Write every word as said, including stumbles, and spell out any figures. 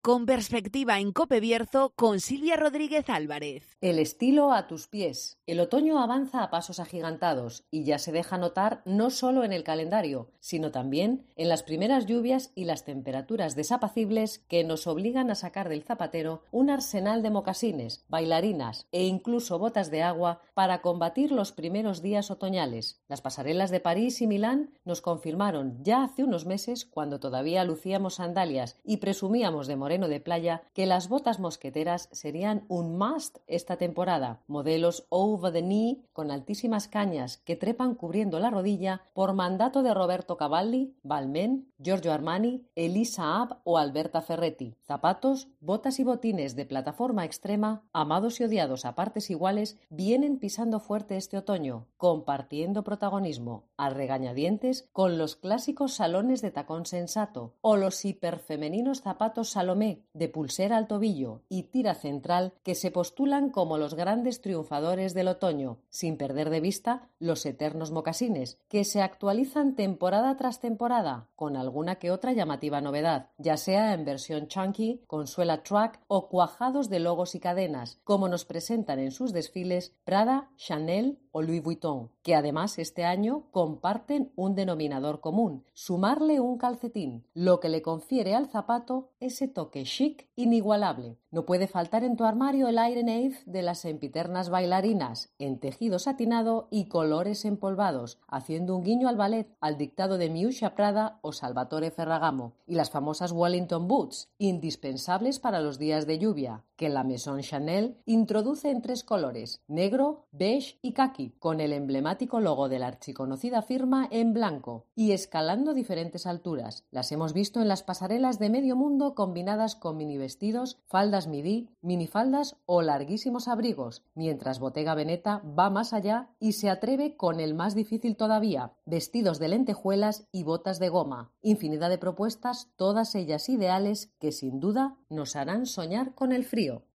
Con perspectiva en Cope Bierzo con Silvia Rodríguez Álvarez. El estilo a tus pies. El otoño avanza a pasos agigantados y ya se deja notar no solo en el calendario, sino también en las primeras lluvias y las temperaturas desapacibles que nos obligan a sacar del zapatero un arsenal de mocasines, bailarinas e incluso botas de agua para combatir los primeros días otoñales. Las pasarelas de París y Milán nos confirmaron ya hace unos meses, cuando todavía lucíamos sandalias y presumíamos de moreno de playa, que las botas mosqueteras serían un must esta temporada. Modelos over the knee con altísimas cañas que trepan cubriendo la rodilla por mandato de Roberto Cavalli, Balmain, Giorgio Armani, Elisa Ab o Alberta Ferretti. Zapatos, botas y botines de plataforma extrema, amados y odiados a partes iguales, vienen pisando fuerte este otoño, compartiendo protagonismo a regañadientes con los clásicos salones de tacón sensato o los hiperfemeninos zapatos Salomé de pulsera al tobillo y tira central que se postulan como los grandes triunfadores del otoño, sin perder de vista los eternos mocasines, que se actualizan temporada tras temporada, con alguna que otra llamativa novedad, ya sea en versión chunky, con suela track o cuajados de logos y cadenas, como nos presentan en sus desfiles Prada, Chanel o Louis Vuitton, que además este año comparten un denominador común: sumarle un calcetín, lo que le confiere al zapato ese toque chic inigualable. No puede faltar en tu armario el Iron Ave de las sempiternas bailarinas, en tejido satinado y colores empolvados, haciendo un guiño al ballet, al dictado de Miuccia Prada o Salvatore Ferragamo, y las famosas Wellington Boots, indispensables para los días de lluvia, que la Maison Chanel introduce en tres colores: negro, beige y caqui, con el emblemático logo de la archiconocida firma en blanco, y escalando diferentes alturas. Las hemos visto en las pasarelas de medio mundo combinadas con mini vestidos, faldas midi, minifaldas o larguísimos abrigos, mientras Bottega Veneta va más allá y se atreve con el más difícil todavía: vestidos de lentejuelas y botas de goma. Infinidad de propuestas, todas ellas ideales, que sin duda nos harán soñar con el frío.